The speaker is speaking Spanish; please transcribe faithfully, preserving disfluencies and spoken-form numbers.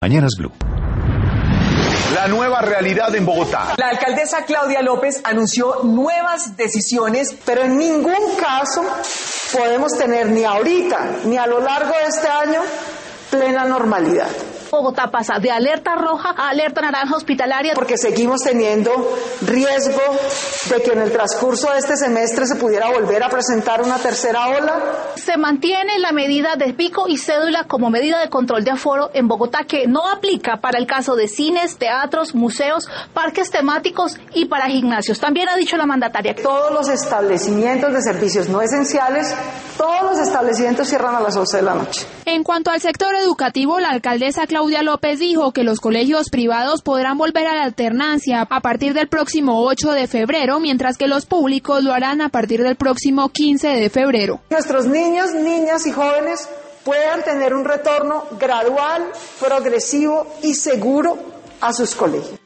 Mañanas Blue. La nueva realidad en Bogotá. La alcaldesa Claudia López anunció nuevas decisiones, pero en ningún caso podemos tener ni ahorita ni a lo largo de este año plena normalidad. Bogotá pasa de alerta roja a alerta naranja hospitalaria. Porque seguimos teniendo riesgo de que en el transcurso de este semestre se pudiera volver a presentar una tercera ola. Se mantiene la medida de pico y cédula como medida de control de aforo en Bogotá, que no aplica para el caso de cines, teatros, museos, parques temáticos y para gimnasios. También ha dicho la mandataria. Todos los establecimientos de servicios no esenciales, todos los establecimientos cierran a las once de la noche. En cuanto al sector educativo, la alcaldesa Claudia López dijo que los colegios privados podrán volver a la alternancia a partir del próximo ocho de febrero, mientras que los públicos lo harán a partir del próximo quince de febrero. Nuestros niños, niñas y jóvenes puedan tener un retorno gradual, progresivo y seguro a sus colegios.